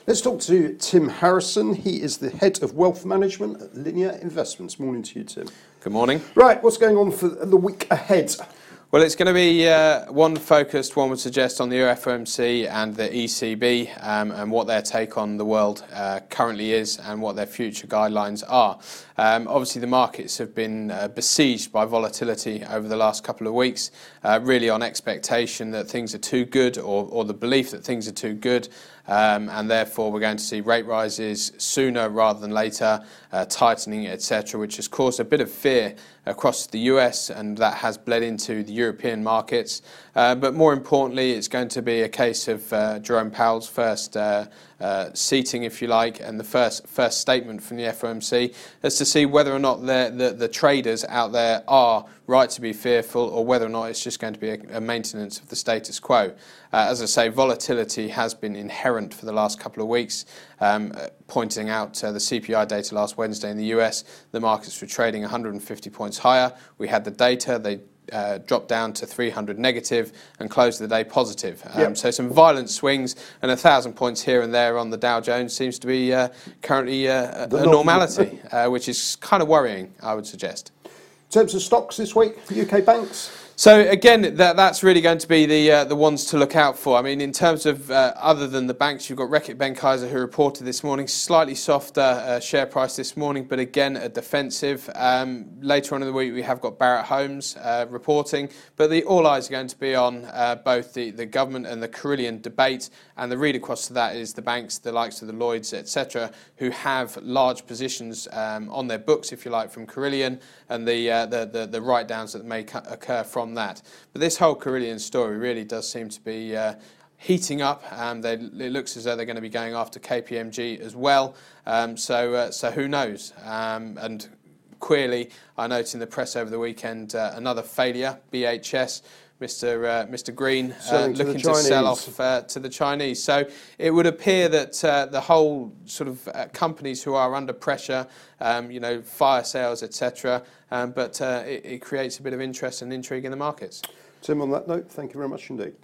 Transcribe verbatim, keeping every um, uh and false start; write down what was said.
Let's talk to Tim Harrison. He is the Head of Wealth Management at Linear Investments. Morning to you, Tim. Good morning. Right, what's going on for the week ahead? Well, it's going to be uh, one focused, one would suggest, on the F O M C and the E C B um, and what their take on the world uh, currently is and what their future guidelines are. Um, obviously, the markets have been uh, besieged by volatility over the last couple of weeks, uh, really on expectation that things are too good or, or the belief that things are too good. Um, and therefore we're going to see rate rises sooner rather than later, uh, tightening, et cetera, which has caused a bit of fear across the U S, and that has bled into the European markets. Uh, but more importantly, it's going to be a case of uh, Jerome Powell's first uh, uh, seating, if you like, and the first first statement from the F O M C as to see whether or not the, the, the traders out there are right to be fearful or whether or not it's just going to be a, a maintenance of the status quo. Uh, as I say, volatility has been inherent for the last couple of weeks, um, uh, pointing out uh, the C P I data last Wednesday in the U S. The markets were trading one hundred fifty points higher. We had the data. They Uh, dropped down to three hundred negative and closed the day positive. Um, yep. So some violent swings, and a thousand points here and there on the Dow Jones seems to be uh, currently uh, a, a normality, uh, which is kind of worrying, I would suggest. In terms of stocks this week, U K banks? So again, that, that's really going to be the uh, the ones to look out for. I mean, in terms of uh, other than the banks, you've got Reckitt Benckiser, who reported this morning, slightly softer uh, share price this morning, but again a defensive. Um, later on in the week, we have got Barratt Homes uh, reporting, but the all eyes are going to be on uh, both the, the government and the Carillion debate, and the read across to that is the banks, the likes of the Lloyds, et cetera, who have large positions um, on their books, if you like, from Carillion, and the uh, the, the the write downs that may cu- occur from that. But this whole Carillion story really does seem to be uh, heating up. Um, they, it looks as though they're going to be going after K P M G as well. Um, so, uh, so who knows? Um, and clearly, I noted in the press over the weekend uh, another failure, B H S. Mister Uh, Mister Green uh, looking to, to sell off uh, to the Chinese. So it would appear that uh, the whole sort of uh, companies who are under pressure, um, you know, fire sales, et cetera. Um, but uh, it, it creates a bit of interest and intrigue in the markets. Tim, on that note, thank you very much indeed.